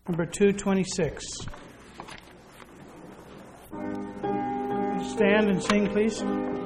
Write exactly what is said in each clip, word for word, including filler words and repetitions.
Number two twenty-six. Stand and sing, please.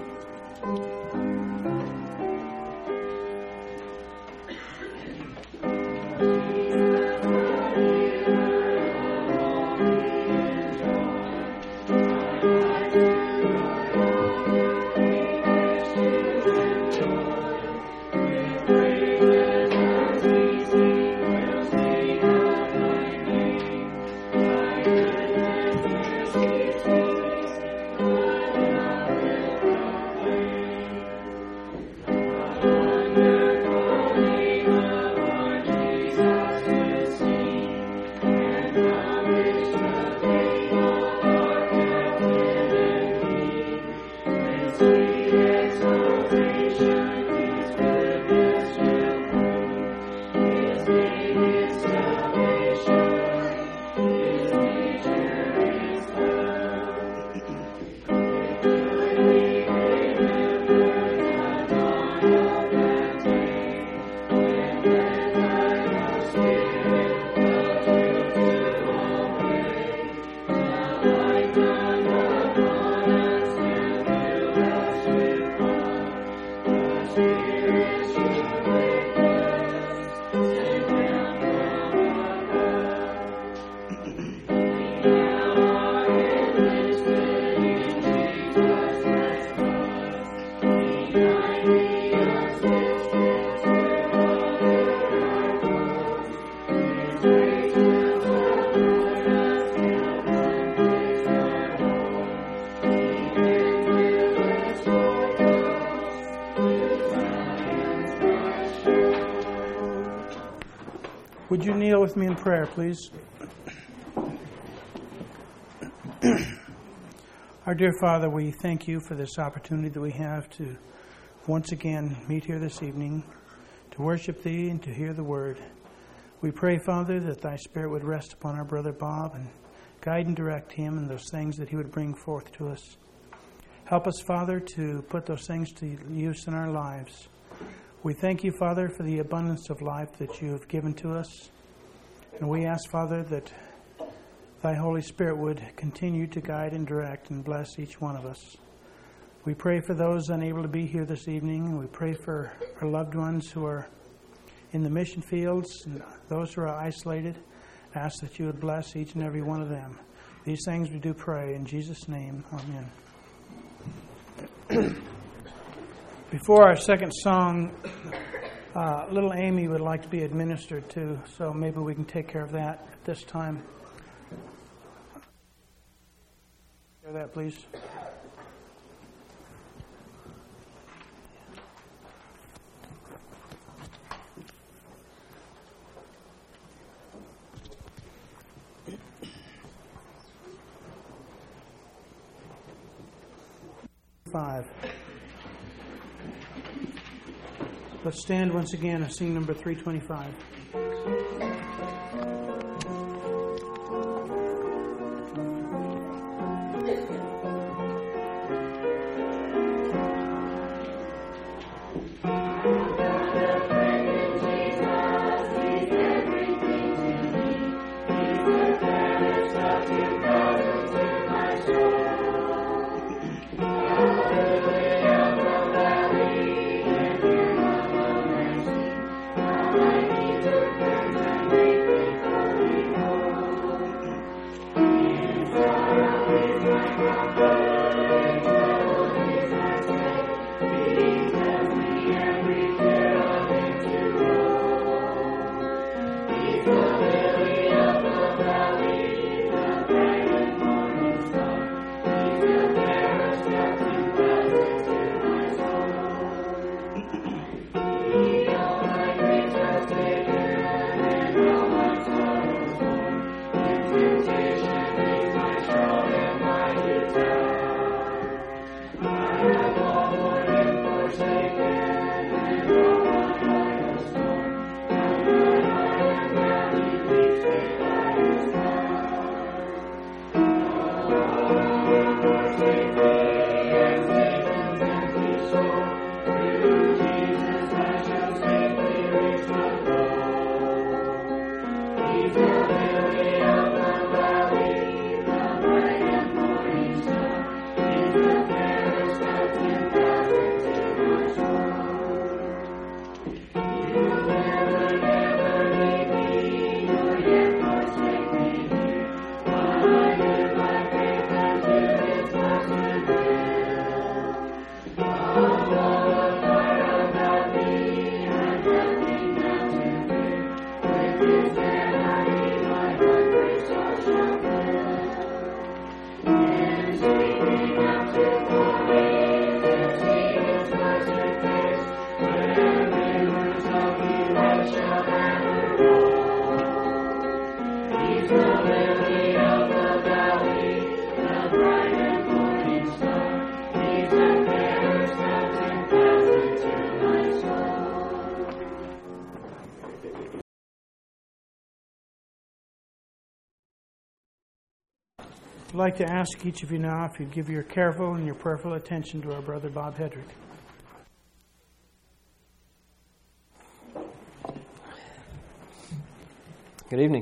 Would you kneel with me in prayer, please? Our dear Father, we thank you for this opportunity that we have to once again meet here this evening, to worship Thee and to hear the Word. We pray, Father, that Thy Spirit would rest upon our brother Bob and guide and direct him in those things that he would bring forth to us. Help us, Father, to put those things to use in our lives. We thank you, Father, for the abundance of life that you have given to us. And we ask, Father, that Thy Holy Spirit would continue to guide and direct and bless each one of us. We pray for those unable to be here this evening, and we pray for our loved ones who are in the mission fields and those who are isolated. Ask that you would bless each and every one of them. These things we do pray in Jesus' name. Amen. Before our second song, uh, little Amy would like to be administered to, so maybe we can take care of that at this time. Hear that, please. Five. Let's stand once again and sing number three twenty-five. Thank you. I'd like to ask each of you now if you'd give your careful and your prayerful attention to our brother Bob Hedrick. Good evening.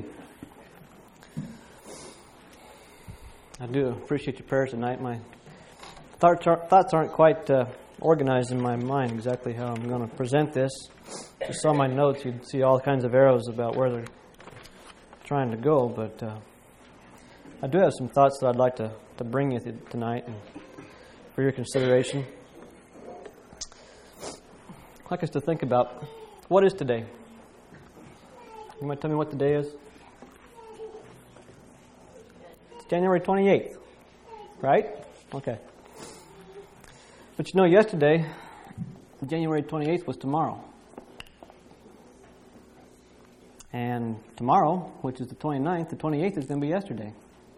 I do appreciate your prayers tonight. My thoughts aren't quite uh, organized in my mind exactly how I'm going to present this. If you saw my notes, you'd see all kinds of arrows about where they're trying to go, but uh, I do have some thoughts that I'd like to, to bring you tonight and for your consideration. I'd like us to think about what is today. You might tell me what the day is? It's January twenty-eighth, right? Okay. But you know, yesterday, January twenty-eighth was tomorrow. And tomorrow, which is the twenty-ninth, the twenty-eighth is going to be yesterday.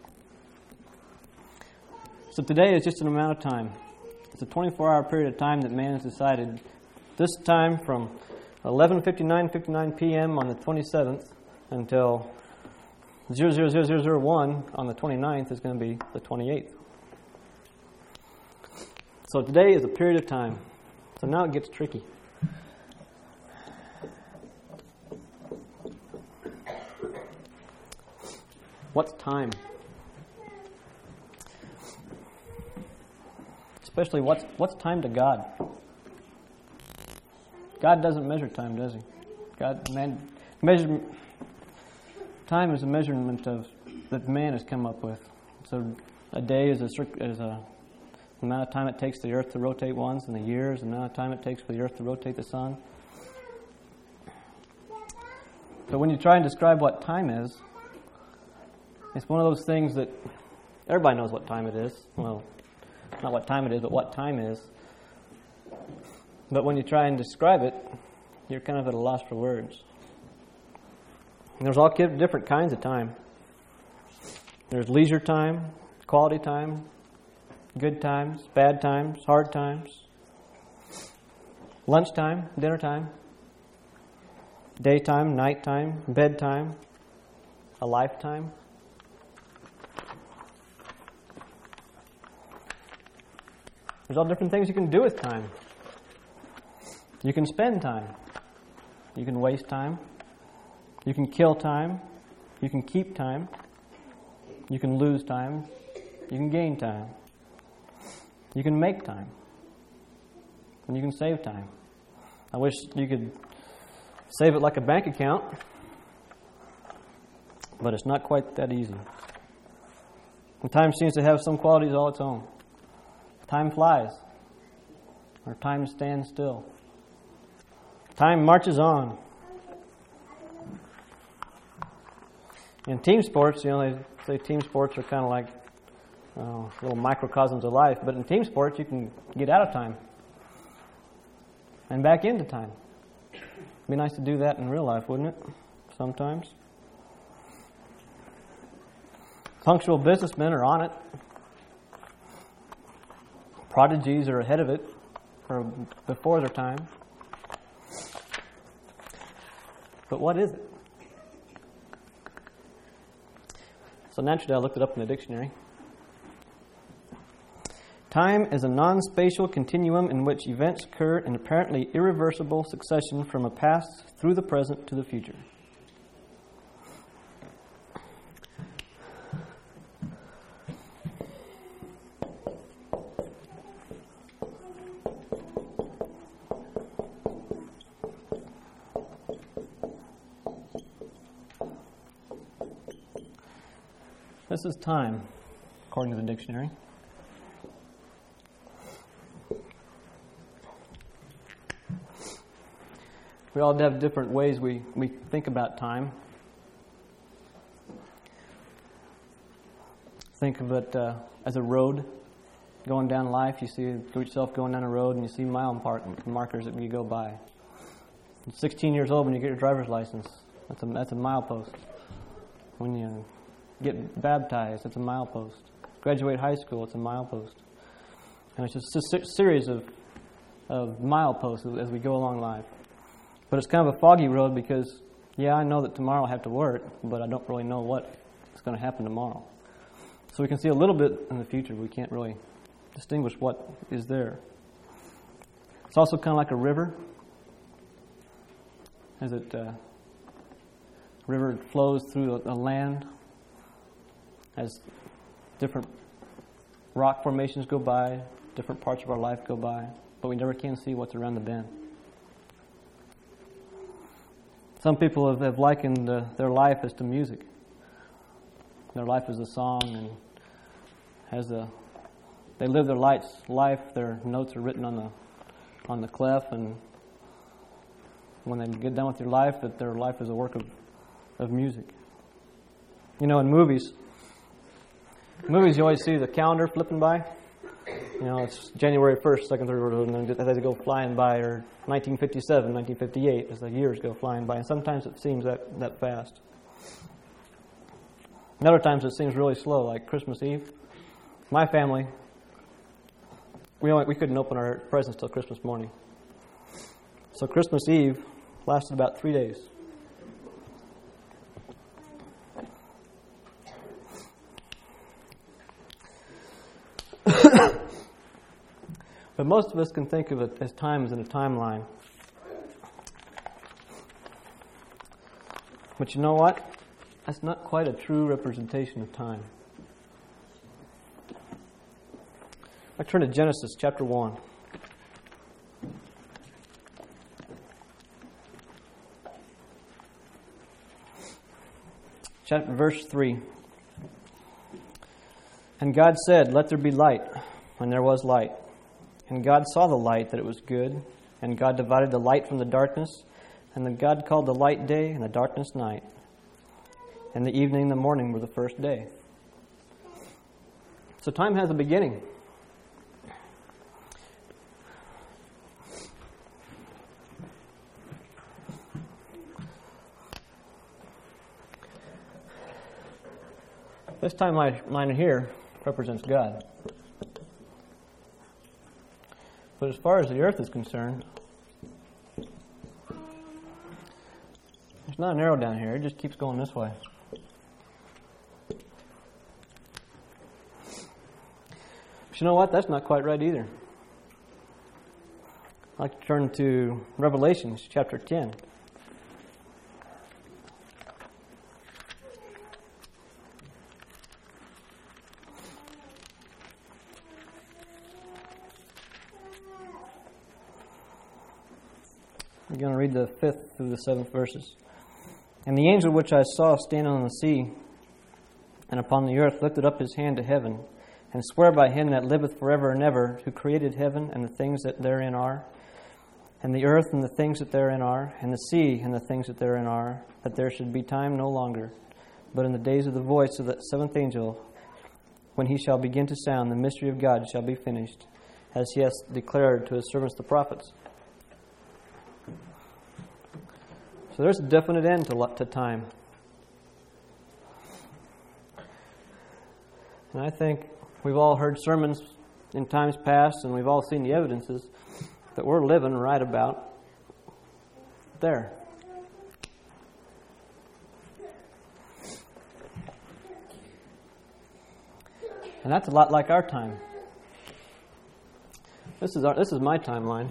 So today is just an amount of time. It's a twenty-four hour period of time that man has decided this time from eleven fifty-nine fifty-nine p.m. on the twenty-seventh until zero zero zero zero zero one on the twenty-ninth is going to be the twenty-eighth. So today is a period of time. So now it gets tricky. What's time? Especially what's what's time to God? God doesn't measure time, does he? God, man, measure, time is a measurement of that man has come up with. So a day is a is a the amount of time it takes the earth to rotate once, and the years, the amount of time it takes for the earth to rotate the sun. But when you try and describe what time is, it's one of those things that everybody knows what time it is. Well, not what time it is, but what time is. But when you try and describe it, you're kind of at a loss for words. And there's all different kinds of time. There's leisure time, quality time, good times, bad times, hard times, lunchtime, dinner time, daytime, nighttime, bedtime, a lifetime. There's all different things you can do with time. You can spend time. You can waste time. You can kill time. You can keep time. You can lose time. You can gain time. You can make time. And you can save time. I wish you could save it like a bank account, but it's not quite that easy. And time seems to have some qualities all its own. Time flies, or time stands still. Time marches on. In team sports, you know, they say team sports are kind of like uh, little microcosms of life, but in team sports, you can get out of time and back into time. It'd be nice to do that in real life, wouldn't it? Sometimes. Punctual businessmen are on it. Prodigies are ahead of it, or before their time. But what is it? So naturally, I looked it up in the dictionary. Time is a non-spatial continuum in which events occur in apparently irreversible succession from a past through the present to the future. This is time, according to the dictionary. We all have different ways we, we think about time. think of it uh, as a road going down life. You see yourself going down a road and you see mile mark- markers that you go by. You're sixteen years old when you get your driver's license. That's a, that's a milepost. When you get baptized, it's a milepost. Graduate high school, it's a milepost. And it's just a series of, of mileposts as we go along life. But it's kind of a foggy road because, yeah, I know that tomorrow I have to work, but I don't really know what is going to happen tomorrow. So we can see a little bit in the future. We can't really distinguish what is there. It's also kind of like a river. As it uh, river flows through a, a land, as different rock formations go by, different parts of our life go by, but we never can see what's around the bend. Some people have, have likened uh, their life as to music. Their life is a song, and has a they live their lights, life. Their notes are written on the on the clef, and when they get done with their life, that their life is a work of, of music. You know, in movies, movies you always see the calendar flipping by. You know, it's January first, second, third, and then as they go flying by, or nineteen fifty-seven, nineteen fifty-eight, as the years go flying by, and sometimes it seems that, that fast. And other times it seems really slow, like Christmas Eve. My family, we only, we couldn't open our presents till Christmas morning. So Christmas Eve lasted about three days. But most of us can think of it as time as in a timeline. But you know what? That's not quite a true representation of time. I turn to Genesis chapter one. Chapter, verse three. And God said, "Let there be light," and there was light. And God saw the light, that it was good. And God divided the light from the darkness. And then God called the light day, and the darkness night. And the evening and the morning were the first day. So time has a beginning. This timeline here represents God. But as far as the earth is concerned, there's not an arrow down here. It just keeps going this way. But you know what? That's not quite right either. I'd like to turn to Revelation chapter ten. I'm going to read the fifth through the seventh verses. And the angel which I saw standing on the sea and upon the earth lifted up his hand to heaven, and sware by him that liveth forever and ever, who created heaven and the things that therein are, and the earth and the things that therein are, and the sea and the things that therein are, that there should be time no longer. But in the days of the voice of the seventh angel, when he shall begin to sound, the mystery of God shall be finished, as he has declared to his servants the prophets. So there's a definite end to, to time. And I think we've all heard sermons in times past, and we've all seen the evidences that we're living right about there. And that's a lot like our time. This is our, this is my timeline.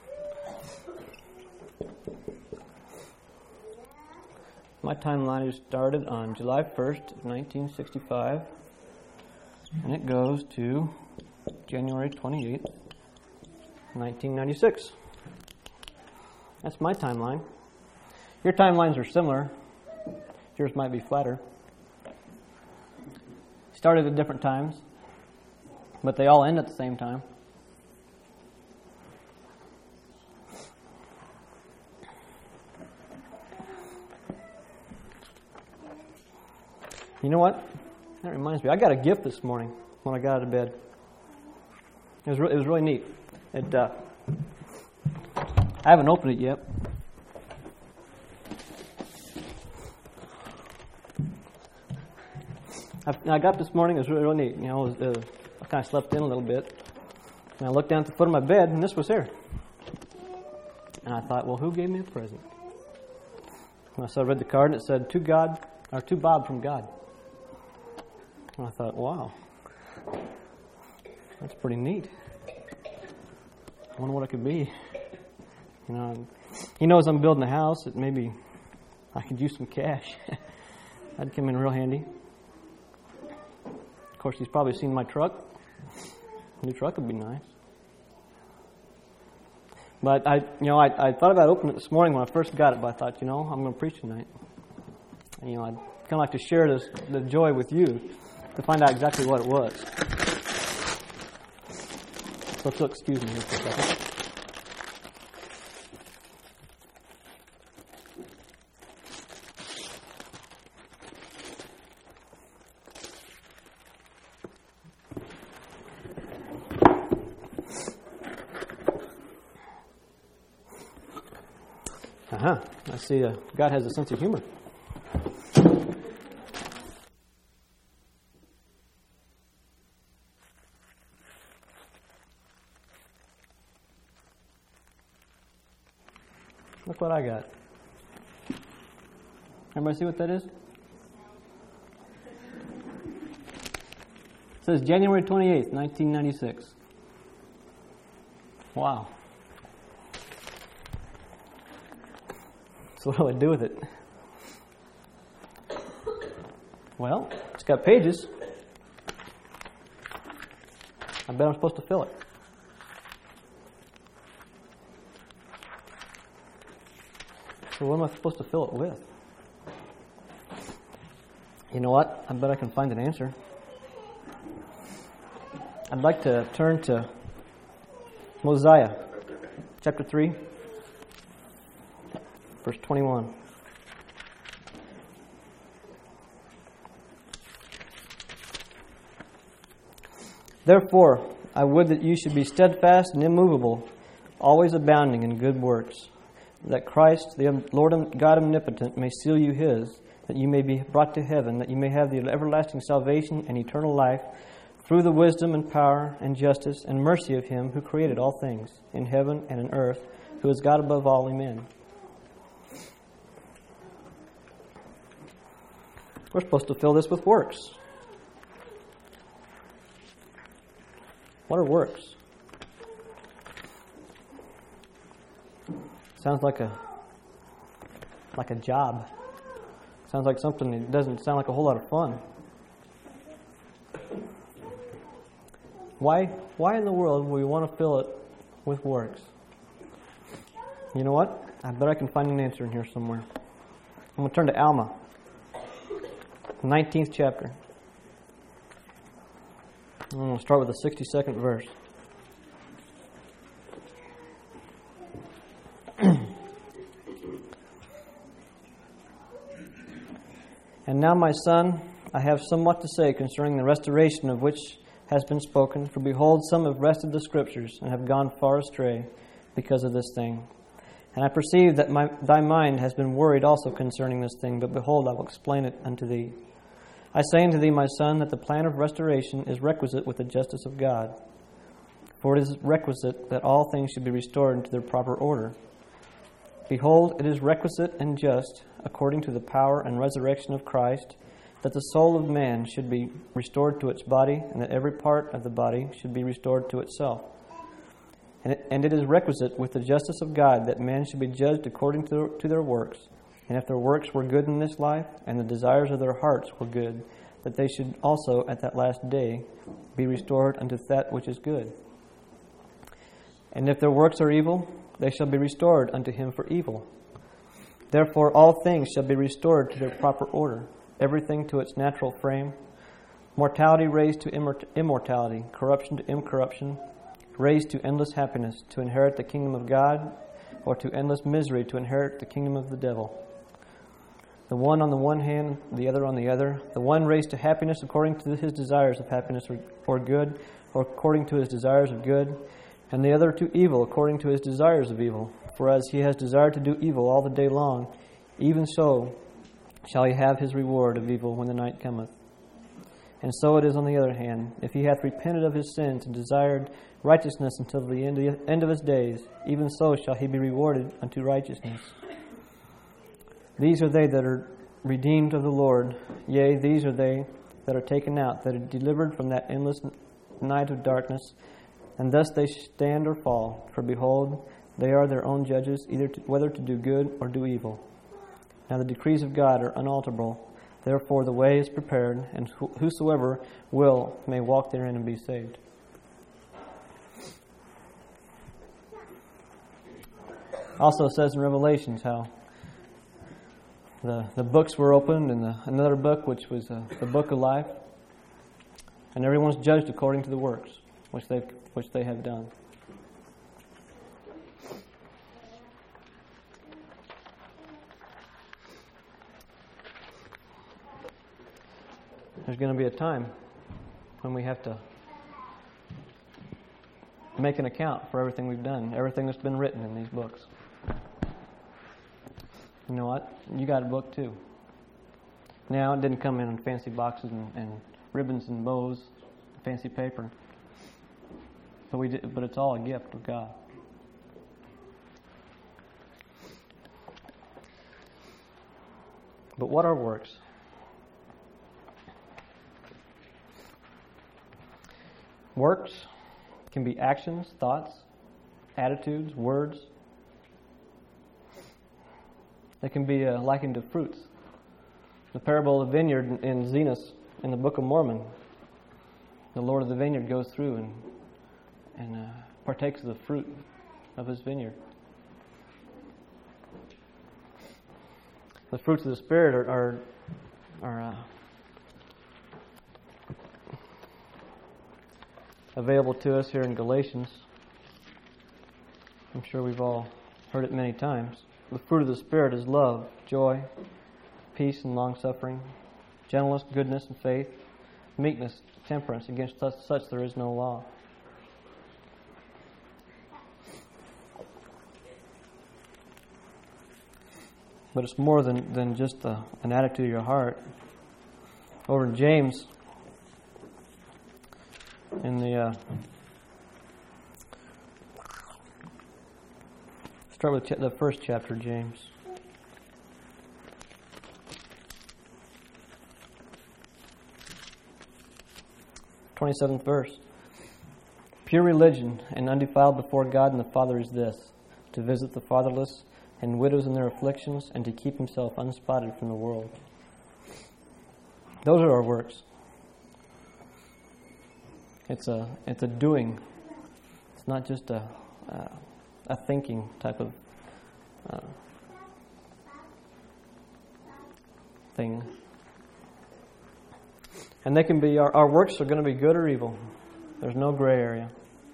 My timeline is started on July first, nineteen sixty-five, and it goes to January twenty-eighth, nineteen ninety-six. That's my timeline. Your timelines are similar. Yours might be flatter. Started at different times, but they all end at the same time. You know what? That reminds me, I got a gift this morning when I got out of bed. It was, re- it was really neat. It, uh, I haven't opened it yet. I, I got up this morning, it was really, really neat. You know, it was, uh, I kind of slept in a little bit. And I looked down at the foot of my bed, and this was here. And I thought, well, who gave me a present? And so I read the card, and it said, to God, or to Bob from God. And I thought, wow, that's pretty neat. I wonder what it could be. You know, he knows I'm building a house, that maybe I could use some cash. That'd come in real handy. Of course, he's probably seen my truck. A new truck would be nice. But I, you know, I, I thought about opening it this morning when I first got it, but I thought, you know, I'm going to preach tonight. And, you know, I'd kind of like to share this, the joy with you, to find out exactly what it was. So if you'll excuse me here for a second. Uh-huh. I see uh, God has a sense of humor. Look what I got. Everybody see what that is? It says January twenty-eighth, nineteen ninety-six. Wow. So what do I do with it? Well, it's got pages. I bet I'm supposed to fill it. So what am I supposed to fill it with? You know what? I bet I can find an answer. I'd like to turn to Mosiah, chapter three. Verse twenty-one. Therefore, I would that you should be steadfast and immovable, always abounding in good works, that Christ, the Lord God omnipotent, may seal you his, that you may be brought to heaven, that you may have the everlasting salvation and eternal life, through the wisdom and power and justice and mercy of him who created all things, in heaven and in earth, who is God above all, amen. We're supposed to fill this with works. What are works? Sounds like a like a job. Sounds like something that doesn't sound like a whole lot of fun. Why why in the world would we want to fill it with works? You know what? I bet I can find an answer in here somewhere. I'm going to turn to Alma. nineteenth chapter. I'm going to start with the sixty-second verse. And now, my son, I have somewhat to say concerning the restoration of which has been spoken. For behold, some have wrested the Scriptures and have gone far astray because of this thing. And I perceive that my, thy mind has been worried also concerning this thing. But behold, I will explain it unto thee. I say unto thee, my son, that the plan of restoration is requisite with the justice of God. For it is requisite that all things should be restored into their proper order. Behold, it is requisite and just, according to the power and resurrection of Christ, that the soul of man should be restored to its body, and that every part of the body should be restored to itself. And it, and it is requisite with the justice of God that men should be judged according to, to their works. And if their works were good in this life, and the desires of their hearts were good, that they should also at that last day be restored unto that which is good. And if their works are evil, they shall be restored unto him for evil. Therefore all things shall be restored to their proper order, everything to its natural frame, mortality raised to immort- immortality, corruption to incorruption, raised to endless happiness, to inherit the kingdom of God, or to endless misery, to inherit the kingdom of the devil. the one on the one hand, the other on the other. The one raised to happiness according to his desires of happiness or, or good, or according to his desires of good, and the other to evil according to his desires of evil. For as he has desired to do evil all the day long, even so shall he have his reward of evil when the night cometh. And so it is on the other hand, if he hath repented of his sins and desired righteousness until the end of, the end of his days, even so shall he be rewarded unto righteousness. These are they that are redeemed of the Lord. Yea, these are they that are taken out, that are delivered from that endless night of darkness. And thus they stand or fall. For behold, they are their own judges, either to, whether to do good or do evil. Now the decrees of God are unalterable. Therefore the way is prepared, and whosoever will may walk therein and be saved. Also says in Revelations how the the books were opened, and the, another book, which was uh, the book of life, and everyone's judged according to the works which they which they have done. There's going to be a time when we have to make an account for everything we've done, everything that's been written in these books. You know what? You got a book too. Now, it didn't come in fancy boxes and, and ribbons and bows, fancy paper. But we did, but it's all a gift of God. But what are works? Works can be actions, thoughts, attitudes, words. They can be uh, likened to fruits. The parable of the vineyard in Zenos in the Book of Mormon, the Lord of the vineyard goes through and and uh, partakes of the fruit of his vineyard. The fruits of the Spirit are are, are uh, available to us here in Galatians. I'm sure we've all heard it many times. The fruit of the Spirit is love, joy, peace and long-suffering, gentleness, goodness and faith, meekness, temperance. Against such, such there is no law. But it's more than, than just a, an attitude of your heart. Over in James, in the uh, start with ch- the first chapter of James. twenty-seventh verse. Pure religion and undefiled before God and the Father is this, to visit the fatherless and widows in their afflictions, and to keep himself unspotted from the world. Those are our works. It's a it's a doing. It's not just a uh, a thinking type of uh, thing. And they can be our, our works are going to be good or evil. There's no gray area.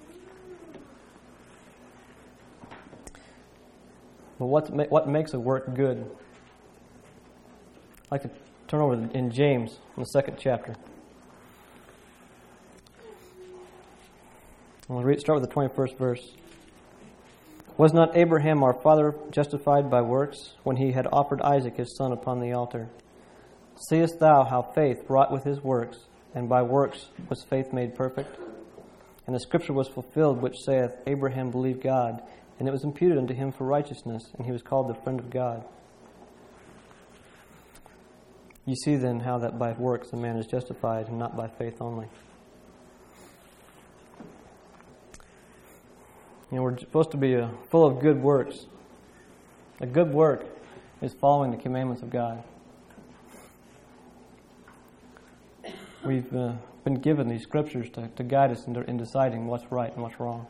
But what what makes a work good? I'd like to turn over in James, in the second chapter. We'll read, start with the twenty-first verse. Was not Abraham our father justified by works when he had offered Isaac his son upon the altar? Seest thou how faith wrought with his works, and by works was faith made perfect? And the scripture was fulfilled which saith, Abraham believed God, and it was imputed unto him for righteousness, and he was called the friend of God. You see then how that by works a man is justified, and not by faith only. You know, we're supposed to be uh, full of good works. A good work is following the commandments of God. We've uh, been given these scriptures to, to guide us in, in deciding what's right and what's wrong.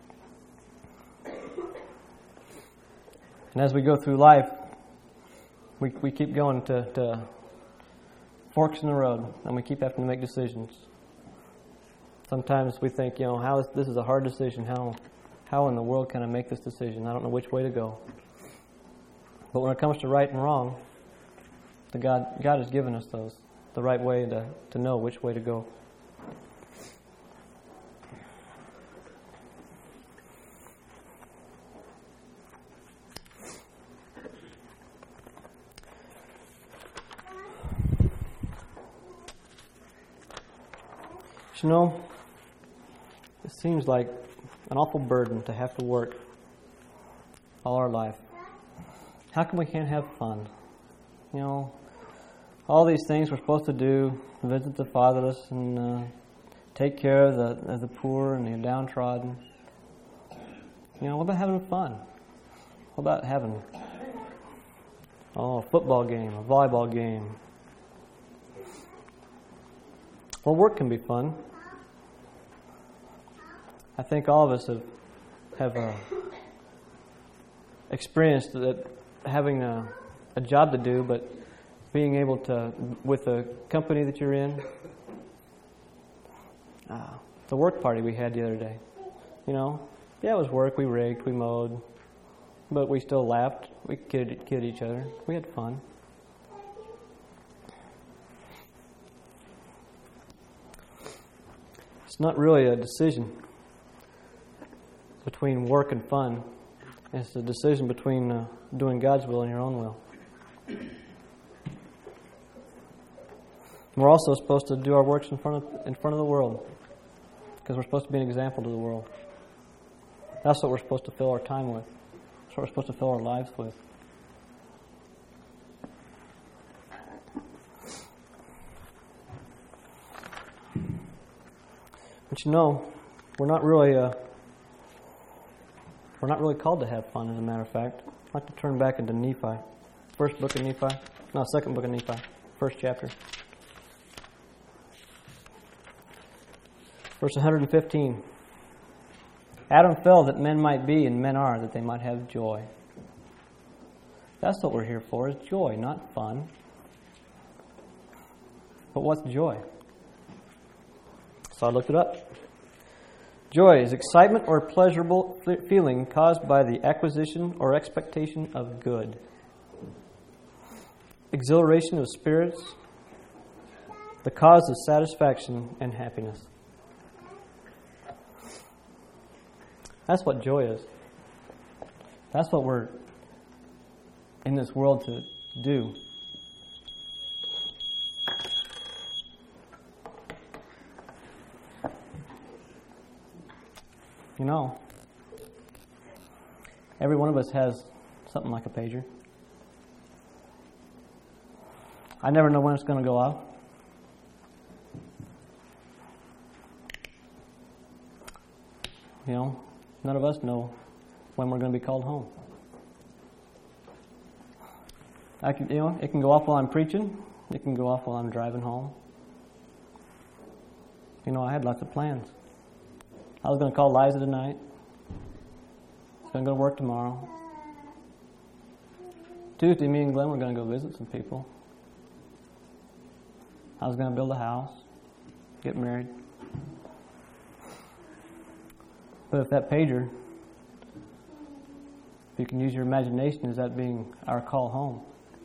And as we go through life, we we keep going to, to forks in the road, and we keep having to make decisions. Sometimes we think, you know, how is, this is a hard decision. How how in the world can I make this decision? I don't know which way to go. But when it comes to right and wrong, The God, God has given us those, the right way to, to know which way to go. You know, it seems like an awful burden to have to work all our life. How come we can't have fun? You know, all these things we're supposed to do, visit the fatherless and uh, take care of the, of the poor and the downtrodden. You know, what about having fun? What about having oh, a football game, a volleyball game? Well, work can be fun. I think all of us have have uh, experienced that having a, a job to do, but being able to, with the company that you're in, uh, the work party we had the other day, you know, yeah, it was work. We rigged, we mowed, but we still laughed. We kidded, kidded each other. We had fun. It's not really a decision between work and fun. It's a decision between uh, doing God's will and your own will. We're also supposed to do our works in front of in front of the world, because we're supposed to be an example to the world. That's what we're supposed to fill our time with. That's what we're supposed to fill our lives with. But you know, we're not really uh, we're not really called to have fun. As a matter of fact, I'd like to turn back into Nephi, first book of Nephi, no, second book of Nephi, first chapter, verse one hundred fifteen. Adam fell that men might be, and men are that they might have joy. That's what we're here for, is joy, not fun. But what's joy? So I looked it up. Joy is excitement or pleasurable feeling caused by the acquisition or expectation of good. Exhilaration of spirits, the cause of satisfaction and happiness. That's what joy is. That's what we're in this world to do. You know, every one of us has something like a pager. I never know when it's going to go off. You know, none of us know when we're going to be called home. I can, you know, it can go off while I'm preaching. It can go off while I'm driving home. You know, I had lots of plans. I was going to call Liza tonight. I was going to go to work tomorrow. Tuesday, me and Glenn were going to go visit some people. I was going to build a house, get married. But if that pager, if you can use your imagination, is that being our call home?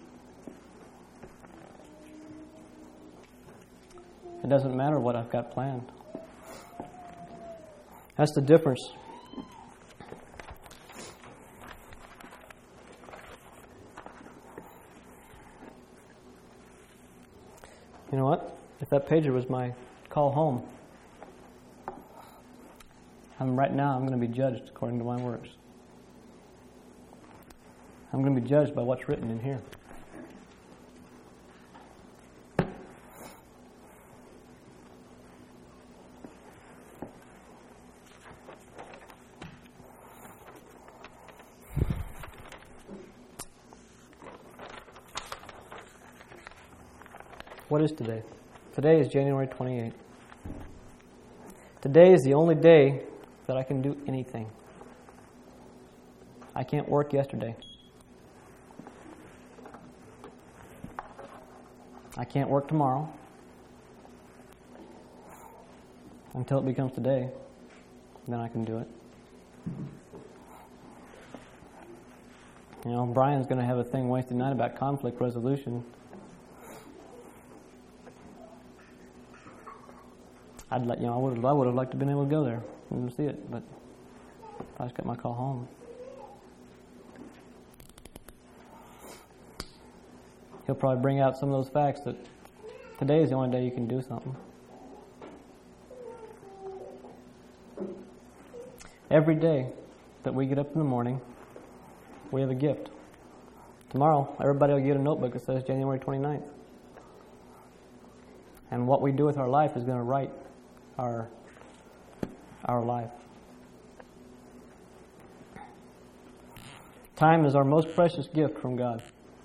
It doesn't matter what I've got planned. That's the difference. You know what? If that pager was my call home, I'm right now I'm going to be judged according to my works. I'm going to be judged by what's written in here. What is today? Today is January twenty-eighth. Today is the only day that I can do anything. I can't work yesterday. I can't work tomorrow until it becomes today. Then I can do it. You know, Brian's going to have a thing Wednesday night about conflict resolution. I'd let you know I would have I would have liked to have been able to go there and see it, but I just got my call home. He'll probably bring out some of those facts that today is the only day you can do something. Every day that we get up in the morning, we have a gift. Tomorrow, everybody will get a notebook that says January twenty-ninth. And what we do with our life is going to write our, our life. Time is our most precious gift from God.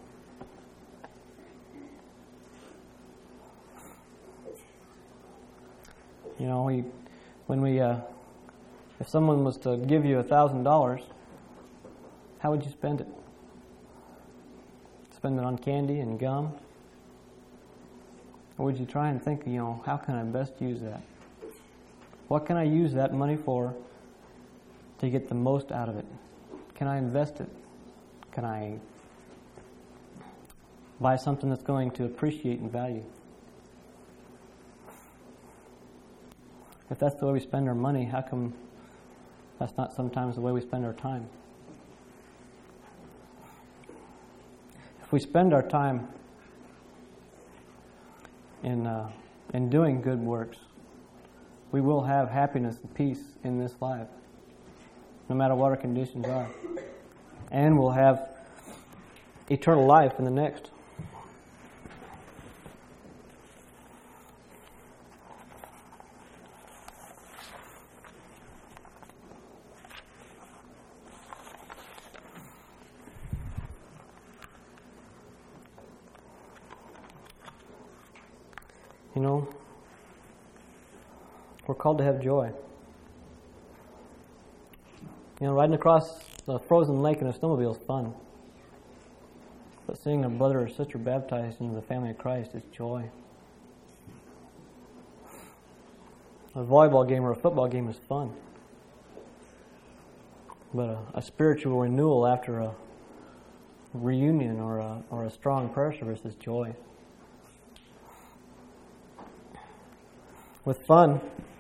You know, we, when we, uh, if someone was to give you a thousand dollars, how would you spend it? Spend it on candy and gum? Or would you try and think, you know, how can I best use that? What can I use that money for to get the most out of it? Can I invest it? Can I buy something that's going to appreciate in value? If that's the way we spend our money, how come that's not sometimes the way we spend our time? If we spend our time in uh, in doing good works, we will have happiness and peace in this life, no matter what our conditions are. And we'll have eternal life in the next. You know, we're called to have joy. You know, riding across the frozen lake in a snowmobile is fun. But seeing a brother or sister baptized into the family of Christ is joy. A volleyball game or a football game is fun. But a, a spiritual renewal after a reunion or a, or a strong prayer service is joy. With fun,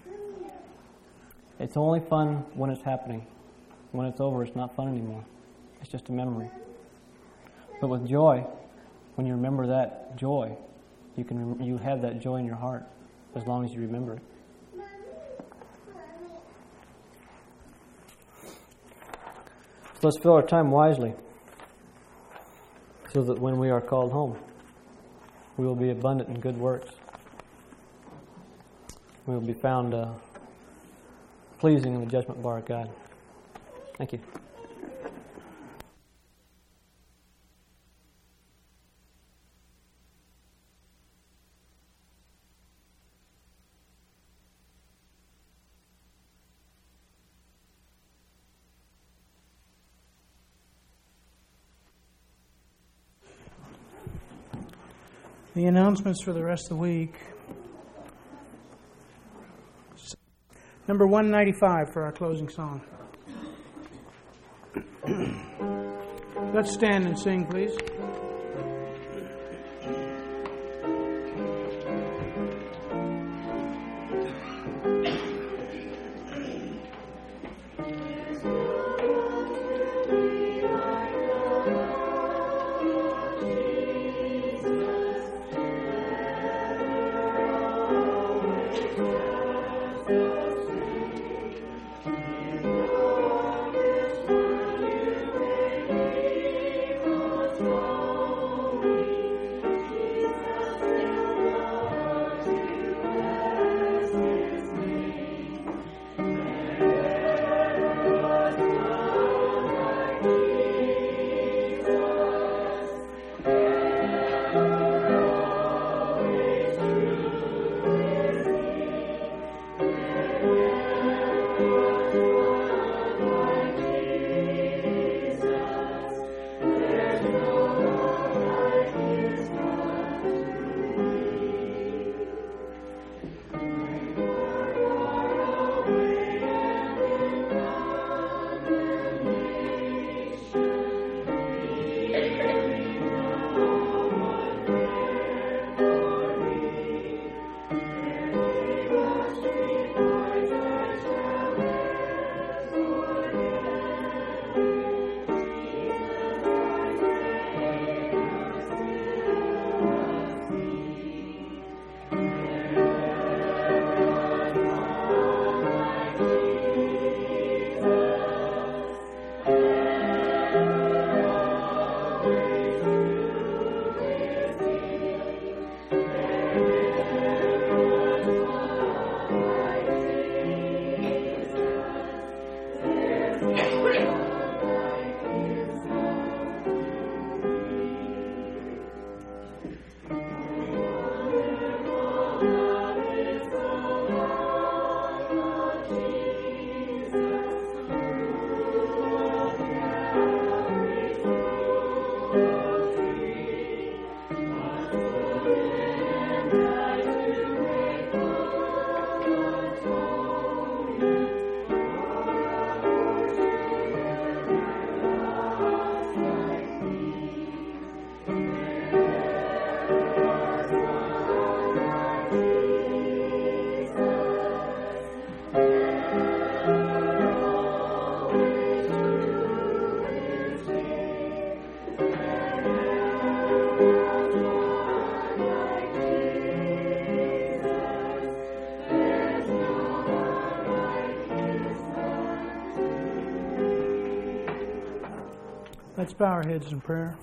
it's only fun when it's happening. When it's over, it's not fun anymore. It's just a memory. But with joy, when you remember that joy, you can you have that joy in your heart as long as you remember it. So let's fill our time wisely, so that when we are called home, we will be abundant in good works. We will be found uh, pleasing in the judgment bar of God. Thank you. The announcements for the rest of the week. Number one ninety-five for our closing song. Let's stand and sing, please. Let's bow our heads in prayer.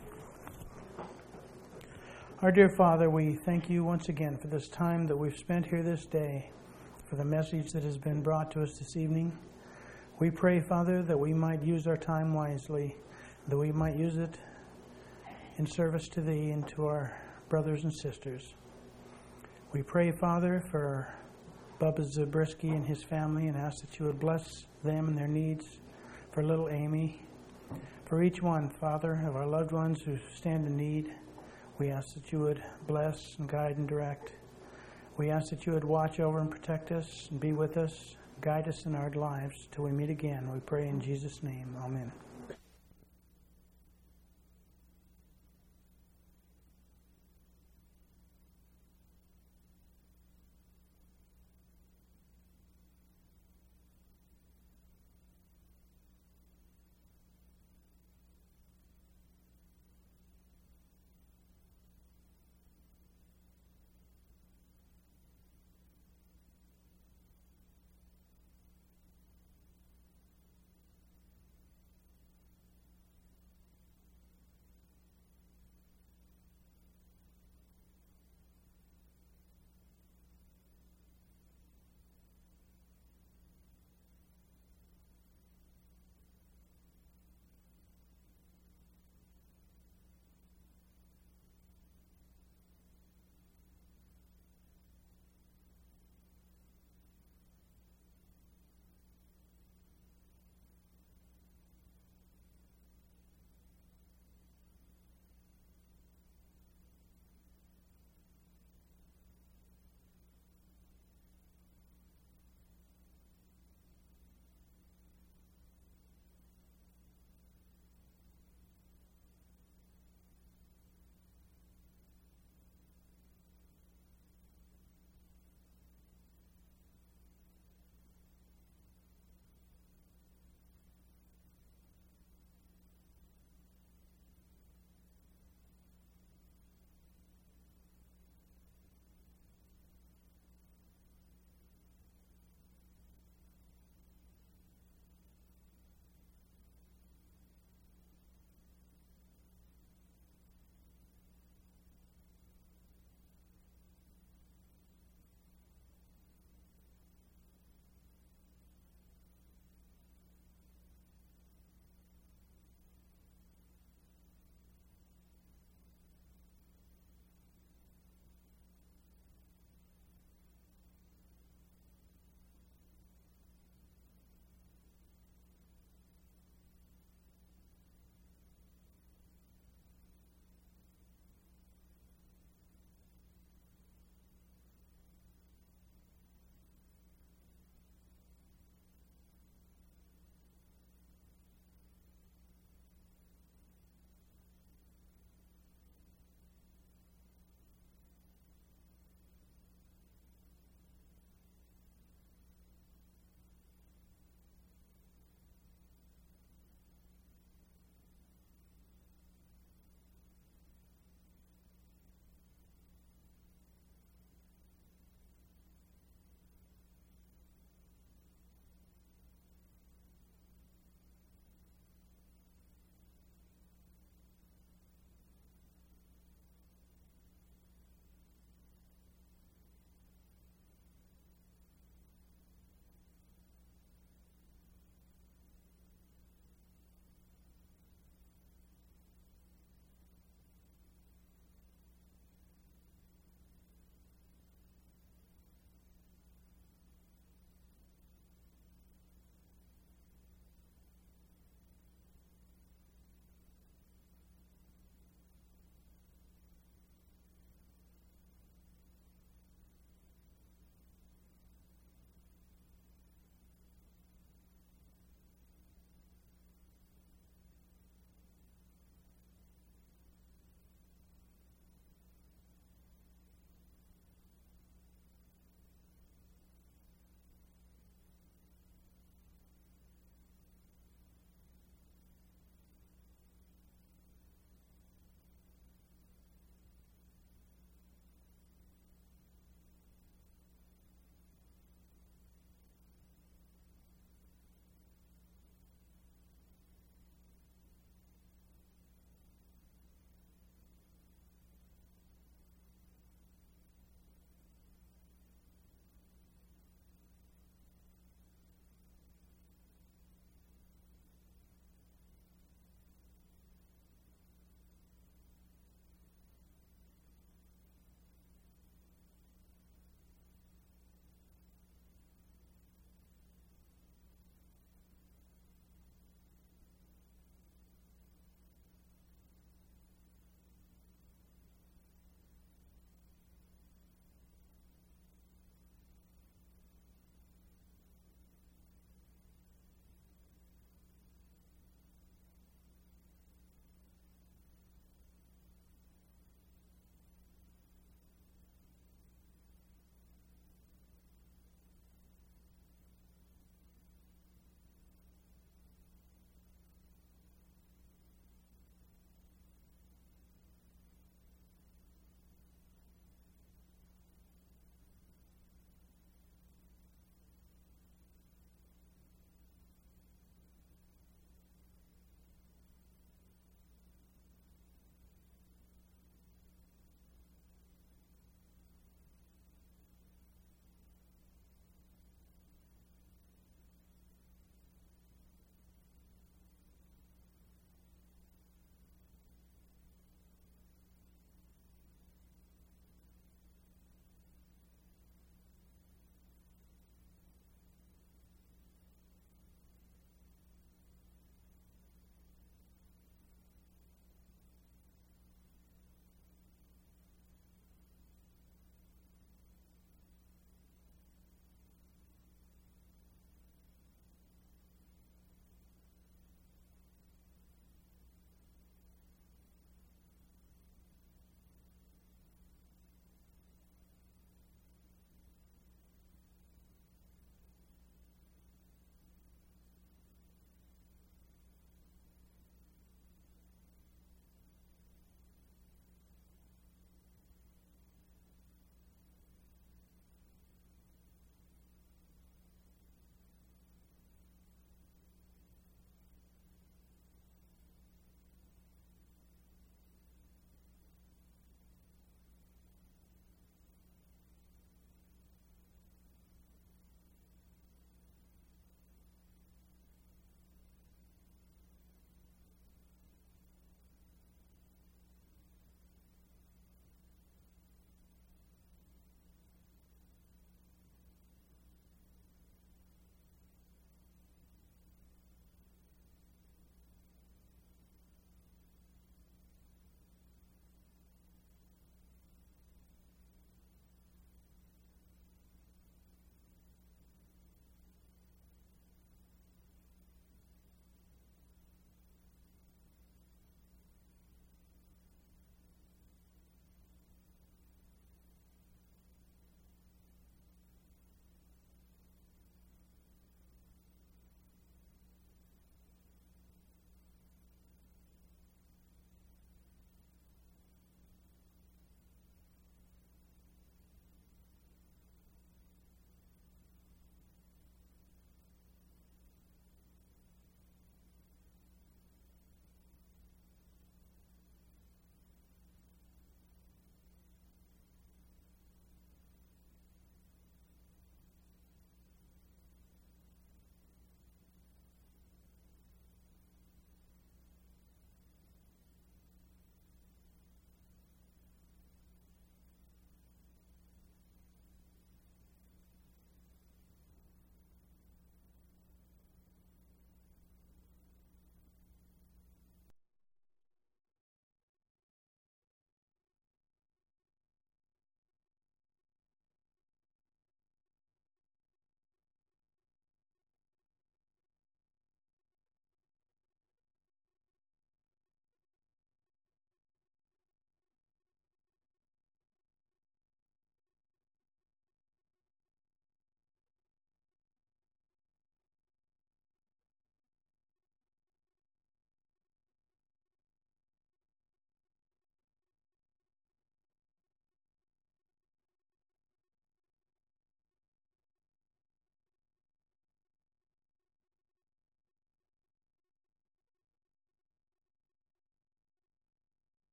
Our dear Father, we thank you once again for this time that we've spent here this day, for the message that has been brought to us this evening. We pray, Father, that we might use our time wisely, that we might use it in service to Thee and to our brothers and sisters. We pray, Father, for Bubba Zabriskie and his family, and ask that you would bless them and their needs, for little Amy, for each one, Father, of our loved ones who stand in need. We ask that you would bless and guide and direct. We ask that you would watch over and protect us and be with us, guide us in our lives till we meet again. We pray in Jesus' name. Amen.